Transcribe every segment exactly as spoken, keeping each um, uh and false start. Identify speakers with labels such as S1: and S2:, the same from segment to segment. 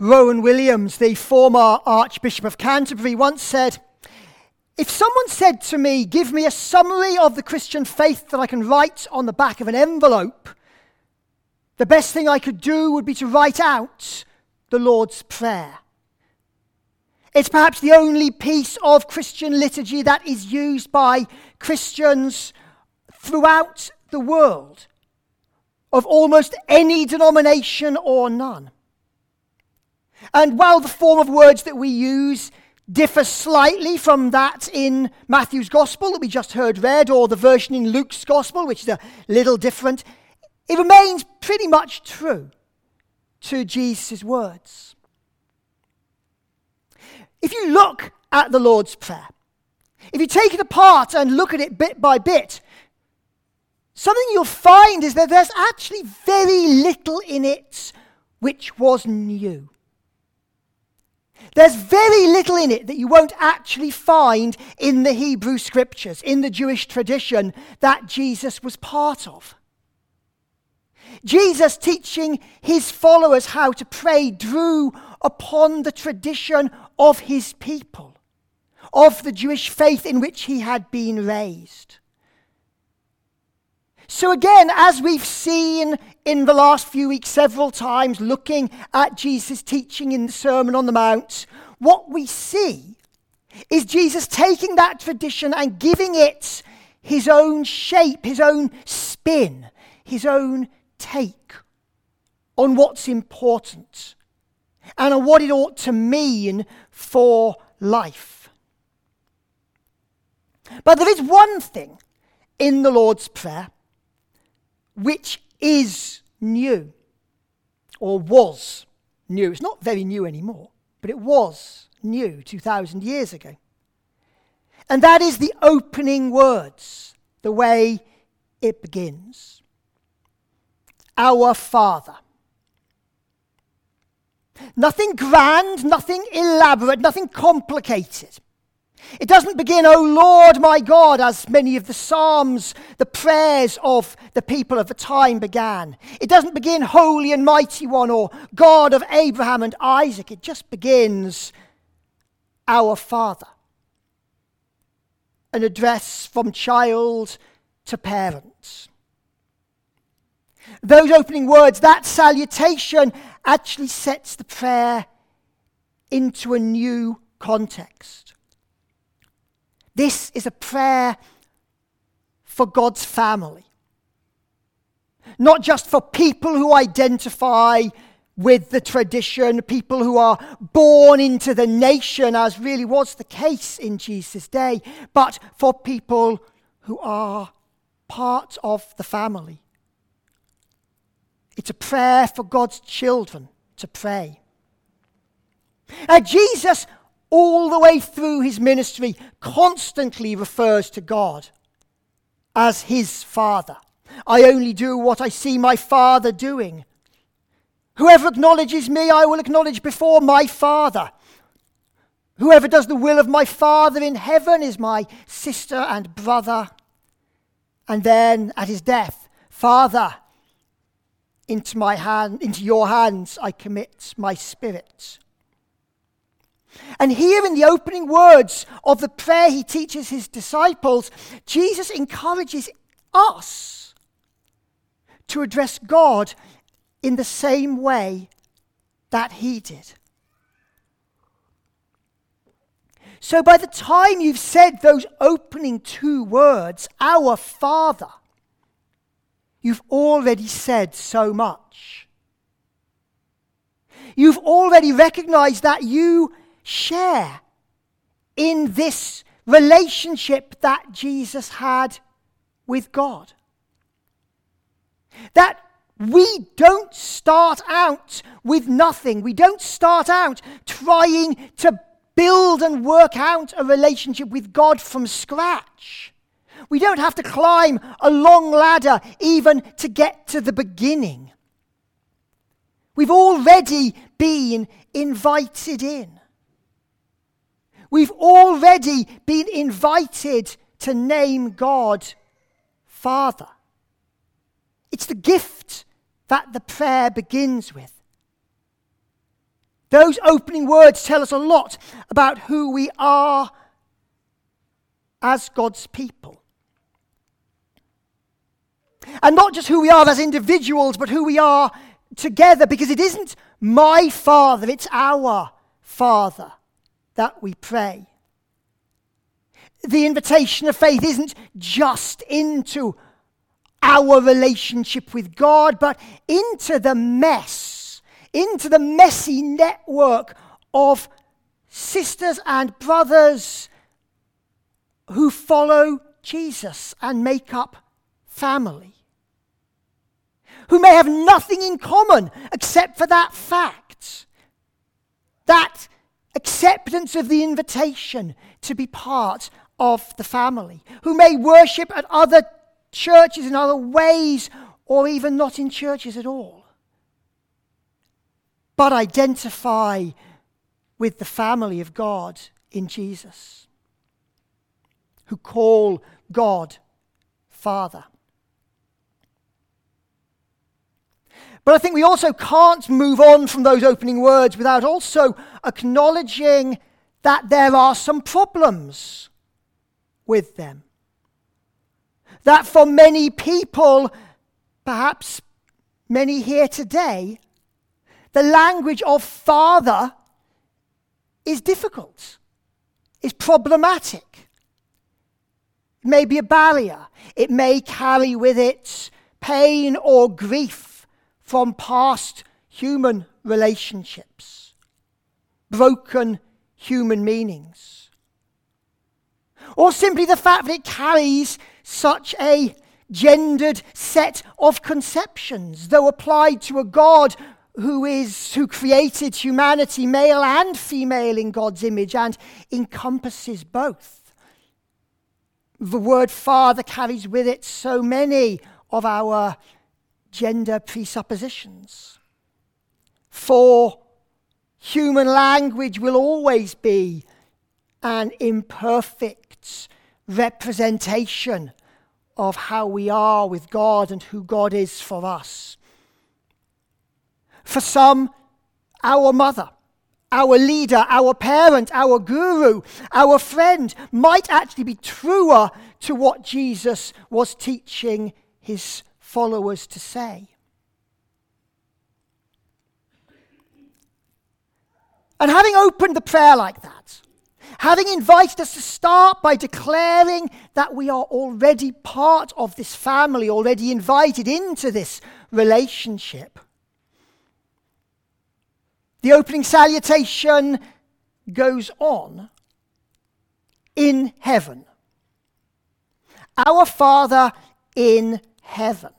S1: Rowan Williams, the former Archbishop of Canterbury, once said, "If someone said to me, 'Give me a summary of the Christian faith that I can write on the back of an envelope,' the best thing I could do would be to write out the Lord's Prayer. It's perhaps the only piece of Christian liturgy that is used by Christians throughout the world, of almost any denomination or none. And while the form of words that we use differs slightly from that in Matthew's Gospel that we just heard read, or the version in Luke's Gospel, which is a little different, it remains pretty much true to Jesus' words. If you look at the Lord's Prayer, if you take it apart and look at it bit by bit, something you'll find is that there's actually very little in it which was new. There's very little in it that you won't actually find in the Hebrew Scriptures, in the Jewish tradition that Jesus was part of. Jesus teaching his followers how to pray drew upon the tradition of his people, of the Jewish faith in which he had been raised. So again, as we've seen in the last few weeks several times, looking at Jesus' teaching in the Sermon on the Mount, what we see is Jesus taking that tradition and giving it his own shape, his own spin, his own take on what's important and on what it ought to mean for life. But there is one thing in the Lord's Prayer which is new, or was new. It's not very new anymore, but it was new two thousand years ago. And that is the opening words, the way it begins. Our Father. Nothing grand, nothing elaborate, nothing complicated. It doesn't begin, "O Lord my God," as many of the Psalms, the prayers of the people of the time began. It doesn't begin, "Holy and Mighty One," or "God of Abraham and Isaac." It just begins, "Our Father." An address from child to parent. Those opening words, that salutation, actually sets the prayer into a new context. This is a prayer for God's family. Not just for people who identify with the tradition, people who are born into the nation, as really was the case in Jesus' day, but for people who are part of the family. It's a prayer for God's children to pray. And Jesus, all the way through his ministry, constantly refers to God as his Father. "I only do what I see my Father doing. Whoever acknowledges me, I will acknowledge before my Father. Whoever does the will of my Father in heaven is my sister and brother." And then at his death, "Father, into my hand, into your hands I commit my spirit." And here in the opening words of the prayer he teaches his disciples, Jesus encourages us to address God in the same way that he did. So by the time you've said those opening two words, "Our Father," you've already said so much. You've already recognized that you share in this relationship that Jesus had with God. That we don't start out with nothing. We don't start out trying to build and work out a relationship with God from scratch. We don't have to climb a long ladder even to get to the beginning. We've already been invited in. We've already been invited to name God Father. It's the gift that the prayer begins with. Those opening words tell us a lot about who we are as God's people. And not just who we are as individuals, but who we are together, because it isn't my Father, it's our Father that we pray. The invitation of faith isn't just into our relationship with God, but into the mess, into the messy network of sisters and brothers who follow Jesus and make up family, who may have nothing in common except for that fact, that acceptance of the invitation to be part of the family, who may worship at other churches in other ways, or even not in churches at all, but identify with the family of God in Jesus, who call God Father. But I think we also can't move on from those opening words without also acknowledging that there are some problems with them. That for many people, perhaps many here today, the language of Father is difficult, is problematic. It may be a barrier. It may carry with it pain or grief from past human relationships, broken human meanings, or simply the fact that it carries such a gendered set of conceptions, though applied to a God who is who created humanity, male and female, in God's image and encompasses both. The word Father carries with it so many of our gender presuppositions. For human language will always be an imperfect representation of how we are with God and who God is for us. For some, our mother, our leader, our parent, our guru, our friend might actually be truer to what Jesus was teaching his followers to say. And having opened the prayer like that, having invited us to start by declaring that we are already part of this family, already invited into this relationship, the opening salutation goes on. In heaven. Our Father in heaven.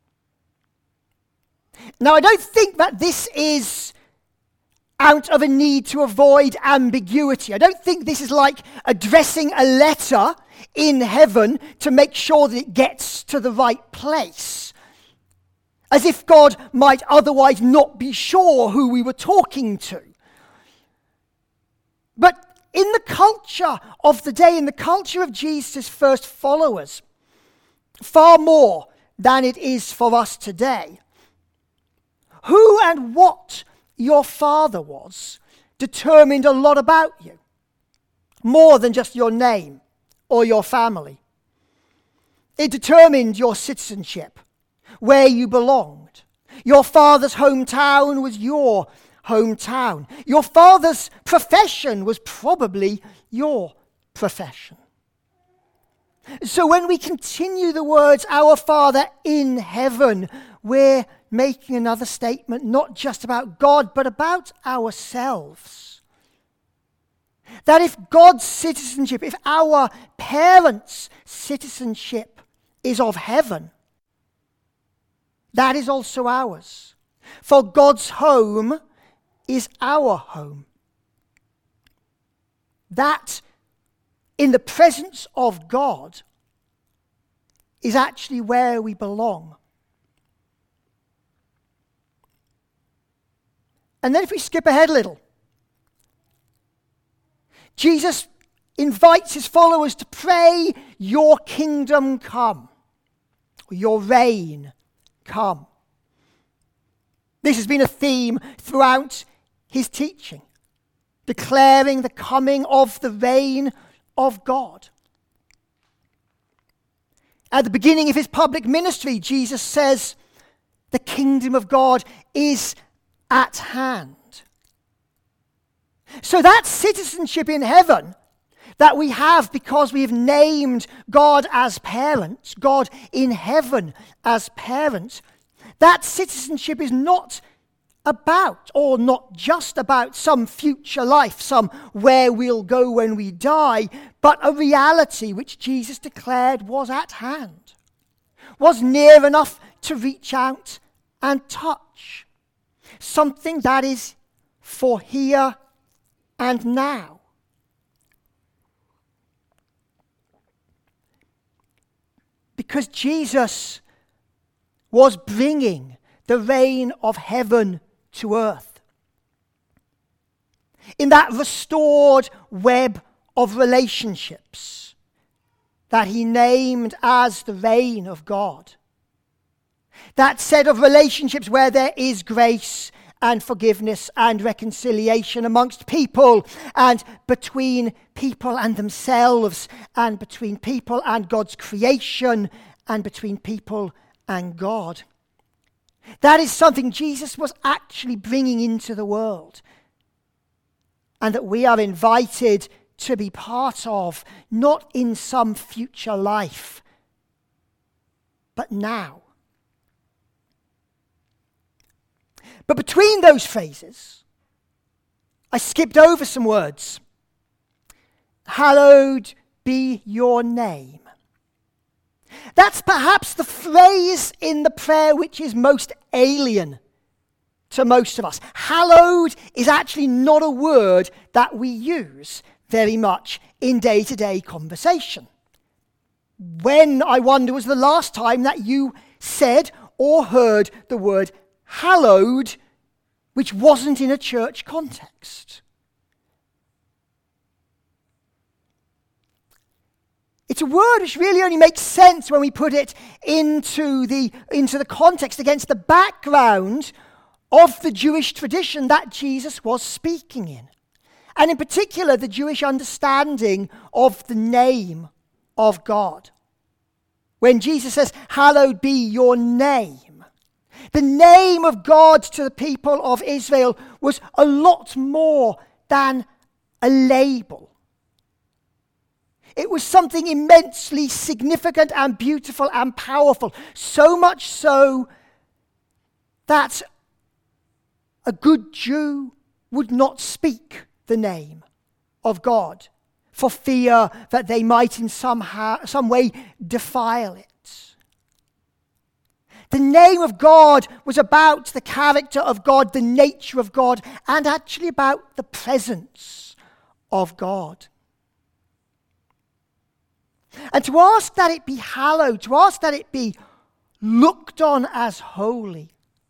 S1: Now, I don't think that this is out of a need to avoid ambiguity. I don't think this is like addressing a letter in heaven to make sure that it gets to the right place, as if God might otherwise not be sure who we were talking to. But in the culture of the day, in the culture of Jesus' first followers, far more than it is for us today, who and what your father was determined a lot about you, more than just your name or your family. It determined your citizenship, where you belonged. Your father's hometown was your hometown. Your father's profession was probably your profession. So when we continue the words, our Father in heaven, we're making another statement, not just about God, but about ourselves. That if God's citizenship, if our parents' citizenship is of heaven, that is also ours. For God's home is our home. That, in the presence of God, is actually where we belong. And then if we skip ahead a little, Jesus invites his followers to pray, your kingdom come, your reign come. This has been a theme throughout his teaching, declaring the coming of the reign of God. At the beginning of his public ministry, Jesus says, the kingdom of God is at hand. So that citizenship in heaven that we have because we've named God as parent, God in heaven as parent, that citizenship is not about, or not just about, some future life, some where we'll go when we die, but a reality which Jesus declared was at hand, was near enough to reach out and touch. Something that is for here and now. Because Jesus was bringing the reign of heaven to earth. In that restored web of relationships that he named as the reign of God. That set of relationships where there is grace and forgiveness and reconciliation amongst people and between people and themselves and between people and God's creation and between people and God. That is something Jesus was actually bringing into the world, and that we are invited to be part of, not in some future life, but now. But between those phrases, I skipped over some words. Hallowed be your name. That's perhaps the phrase in the prayer which is most alien to most of us. Hallowed is actually not a word that we use very much in day-to-day conversation. When, I wonder, was the last time that you said or heard the word hallowed, which wasn't in a church context? It's a word which really only makes sense when we put it into the, into the context against the background of the Jewish tradition that Jesus was speaking in. And in particular, the Jewish understanding of the name of God. When Jesus says, hallowed be your name, the name of God to the people of Israel was a lot more than a label. It was something immensely significant and beautiful and powerful. So much so that a good Jew would not speak the name of God for fear that they might in somehow, some way defile it. The name of God was about the character of God, the nature of God, and actually about the presence of God. And to ask that it be hallowed, to ask that it be looked on as holy,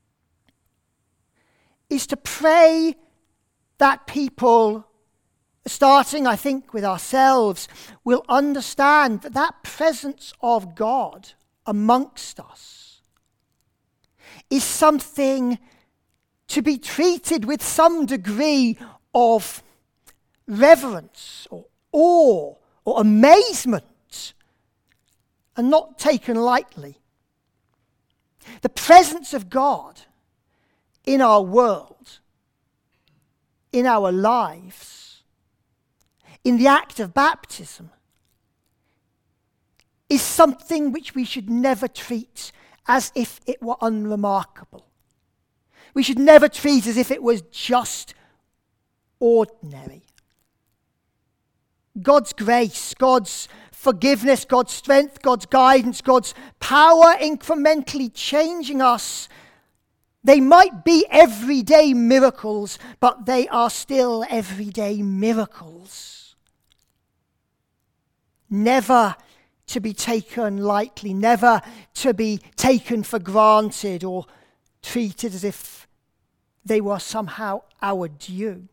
S1: is to pray that people, starting, I think, with ourselves, will understand that that presence of God amongst us is something to be treated with some degree of reverence or awe or amazement, and not taken lightly. The presence of God in our world, in our lives, in the act of baptism, is something which we should never treat as if it were unremarkable. We should never treat as if it was just ordinary. God's grace, God's forgiveness, God's strength, God's guidance, God's power incrementally changing us. They might be everyday miracles, but they are still everyday miracles. Never to be taken lightly, never to be taken for granted or treated as if they were somehow our due.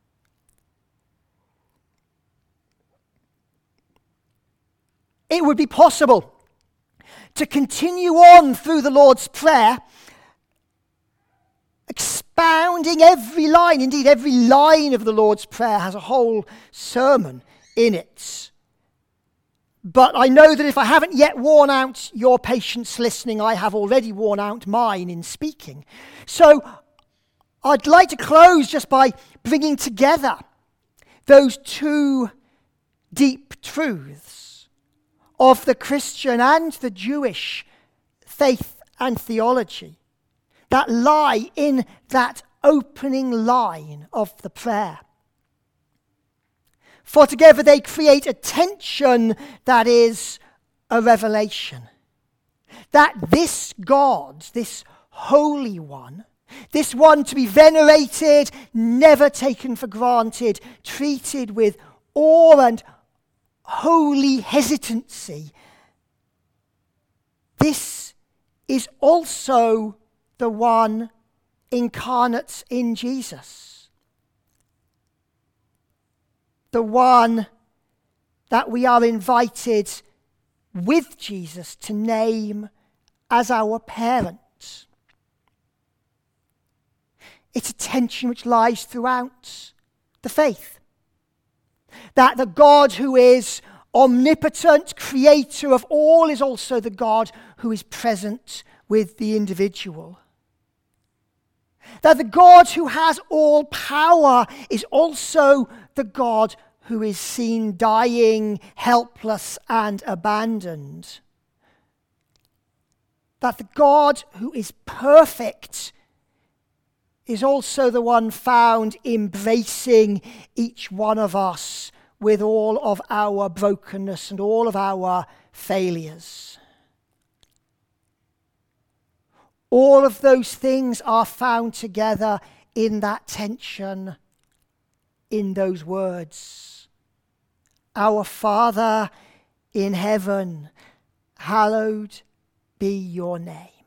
S1: It would be possible to continue on through the Lord's Prayer expounding every line. Indeed, every line of the Lord's Prayer has a whole sermon in it. But I know that if I haven't yet worn out your patience listening, I have already worn out mine in speaking. So I'd like to close just by bringing together those two deep truths of the Christian and the Jewish faith and theology that lie in that opening line of the prayer. For together they create a tension that is a revelation. That this God, this Holy One, this one to be venerated, never taken for granted, treated with awe and holy hesitancy, this is also the one incarnate in Jesus. The one that we are invited with Jesus to name as our parent. It's a tension which lies throughout the faith. That the God who is omnipotent, creator of all, is also the God who is present with the individual. That the God who has all power is also the God who is seen dying, helpless, and abandoned. That the God who is perfect is also the one found embracing each one of us with all of our brokenness and all of our failures. All of those things are found together in that tension, in those words. Our Father in heaven, hallowed be your name.